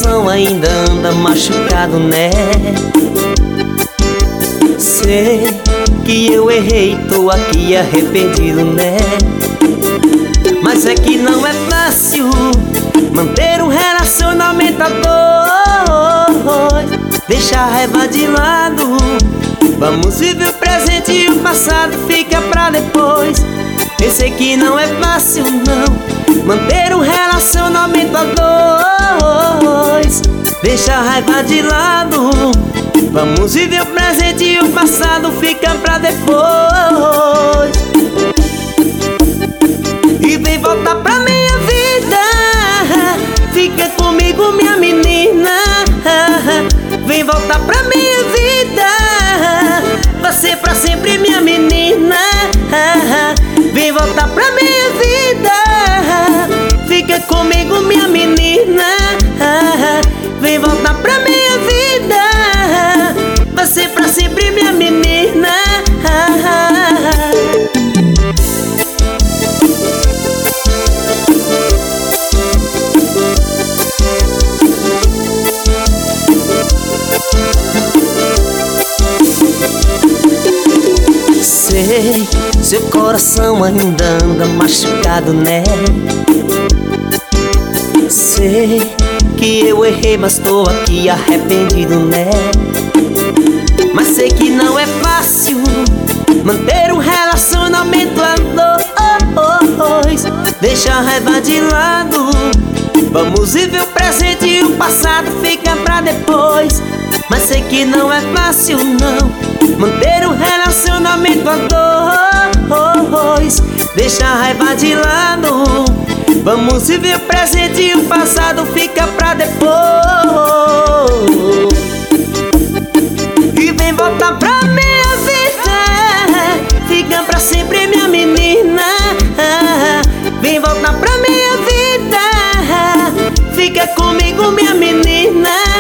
coração ainda anda machucado, né? Sei que eu errei, tô aqui arrependido, né? Mas é que não é fácil manter um relacionamento a dois. Deixa a raiva de lado, vamos viver o presente e o passado fica pra depois. Eu sei que não é fácil não manter um relacionamento a dois. Deixa a raiva de lado, vamos viver o presente e o passado fica pra depois. E vem voltar pra minha vida, fica comigo minha menina. Vem voltar pra minha vida, você pra sempre minha menina. Vem voltar pra minha vida, fica comigo minha menina. Vem voltar pra minha vida, você pra sempre minha menina. Sei, seu coração ainda anda machucado, né? Sei que eu errei, mas tô aqui arrependido, né? Mas sei que não é fácil manter um relacionamento a dois. Deixa a raiva de lado, vamos viver o presente e o passado fica pra depois. Mas sei que não é fácil não manter um relacionamento a dois. Deixa a raiva de lado, vamos viver o presente e o passado fica pra depois. E vem voltar pra minha vida, fica pra sempre minha menina. Vem voltar pra minha vida, fica comigo minha menina.